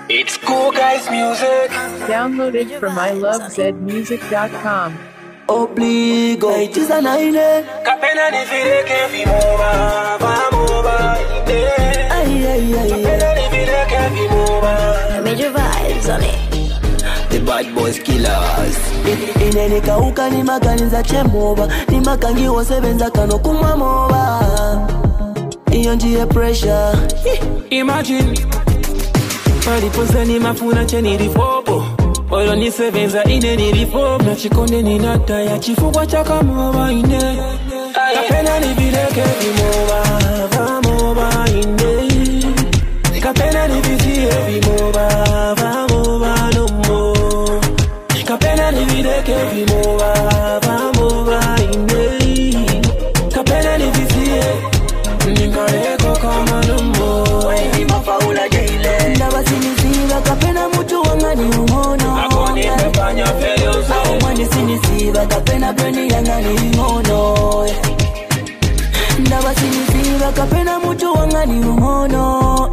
It's cool guys music. Downloaded from ilovezmusic.com. Obligo itiza naine Kapena nivileke vimoba, vamoba ine. Kapena nivileke vimoba. Major vibes on it. The bad boys killers ine nikauka ni maganiza chemoba ni makangi wosebenza kano kumwa moba iyo ndiye pressure. Imagine paliposa ni mafuna cheni rifopo oyo nisebenza ine nilifopo na chikonde ninata ya chifukwa chaka moba ine. Kapena nivileke vimoba, vamoba ine. Kapena nivizie vimoba, vamoba no more. Kapena nivileke vimoba, vamoba ine. Kapena nivizie ningareko kama no more. Ni mafaula jaile ndabasinisiba kapena mutu wangani uhono Akoni mefanya feloso mwani sinisiba kapena breni yangani uhono ndabasinisiba kapena mutu wangani uhono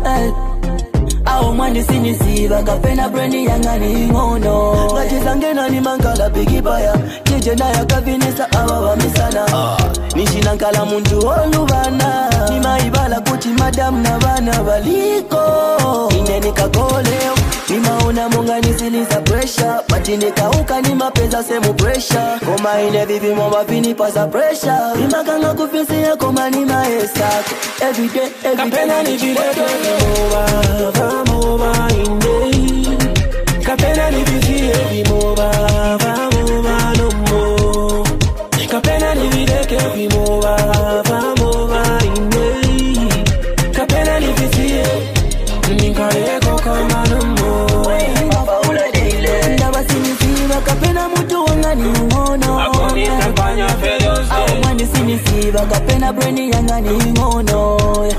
Aho mwani sinisiba kapena breni yangani uhono Ngachizangena ni mangala bigibaya Kije na ya kavinisa awa wa misana Nishinankala muntu olubana Ni maibala kuti madam na bana baliko Ine nikagoleo Ni maona munga nisilisa pressure Bati nikauka ni mapeza semu pressure Koma ine vivi mwamba vini pasa pressure Imakanga kufisi ya koma ni maesako Everyday, Kapena nivileke vimoba, vamoba ine. Kapena nivizie vimoba, vamoba no more. Kapena nivileke vimoba, vamoba ine. Kapena nivizie ningareko kama no more. mafaula daily ndabasinisiba kapena mutu wangani uhono Akoni mefanya feloso Aho mwani sinisiba kapena breni yangani uhono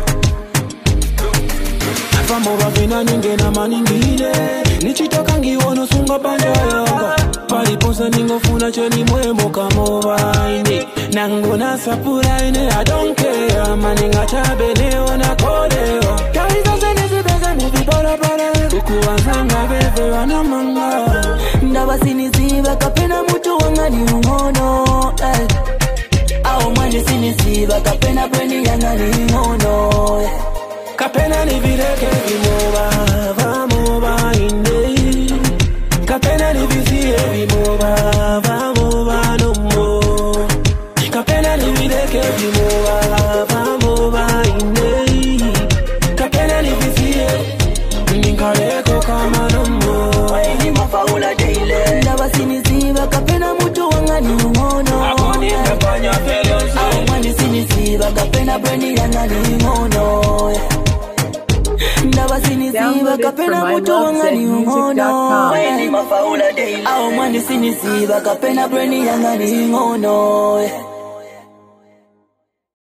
vamoba vina ningena maningine. Nichitoka ngiwono sunga panjayanga. Paliposa ningofuna cheni mwemo kamoba ine. Nangona sapura ine I don't care. Maninga chabeneo na kodeo. Kaiza zenizibeza nivibora bara. Ukuwanzanga bebe wanamanga. ndabasinisiba kapena mutu wangani uhono Aho mwani sinisiba kapena breni yangani uhono Kapena nivileke vimoba, vamoba ine. Kapena nivizie vimoba, vamoba no more. Kapena nivileke vimoba, vamoba ine. Kapena nivizie ningareko kama no more. Ni mafaula daily ndabasinisiba kapena mutu wangani uhono Akoni mefanya feloso Aho mwani sinisiba kapena breni yangani uhono ndabasinisiba kapena mutu wangani uhono ilovezmusic.com. Aho mwani sinisiba kapena breni yangani uhono